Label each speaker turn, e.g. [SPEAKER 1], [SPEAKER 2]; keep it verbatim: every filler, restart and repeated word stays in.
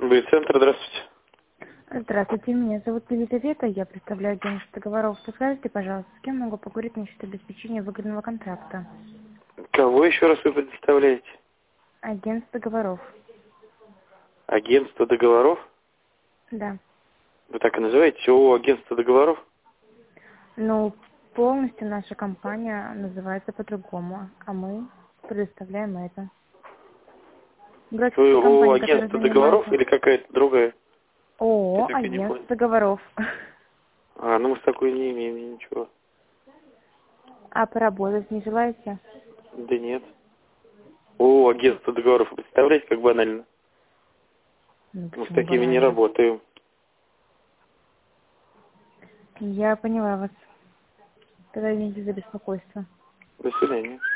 [SPEAKER 1] Центр, здравствуйте.
[SPEAKER 2] Здравствуйте, меня зовут Елизавета, я представляю агентство договоров. Подскажите, пожалуйста, с кем могу поговорить насчет обеспечения выгодного контракта?
[SPEAKER 1] Кого еще раз вы предоставляете?
[SPEAKER 2] Агентство договоров.
[SPEAKER 1] Агентство договоров?
[SPEAKER 2] Да.
[SPEAKER 1] Вы так и называете? ООО агентство договоров?
[SPEAKER 2] Ну, полностью наша компания называется по-другому, а мы предоставляем это.
[SPEAKER 1] Вы
[SPEAKER 2] Брокерская
[SPEAKER 1] ООО
[SPEAKER 2] компания, которая
[SPEAKER 1] агентство договоров
[SPEAKER 2] занимается
[SPEAKER 1] или какая-то другая? Я
[SPEAKER 2] ООО
[SPEAKER 1] так и не понял.
[SPEAKER 2] агентство договоров.
[SPEAKER 1] А, ну мы с такой не имеем ничего.
[SPEAKER 2] А поработать не желаете?
[SPEAKER 1] Да нет. ООО агентство договоров. Вы представляете, как банально?
[SPEAKER 2] Ну,
[SPEAKER 1] Мы с
[SPEAKER 2] почему
[SPEAKER 1] такими не
[SPEAKER 2] банально?
[SPEAKER 1] работаем.
[SPEAKER 2] Я поняла вас. Тогда извините за беспокойство.
[SPEAKER 1] До свидания.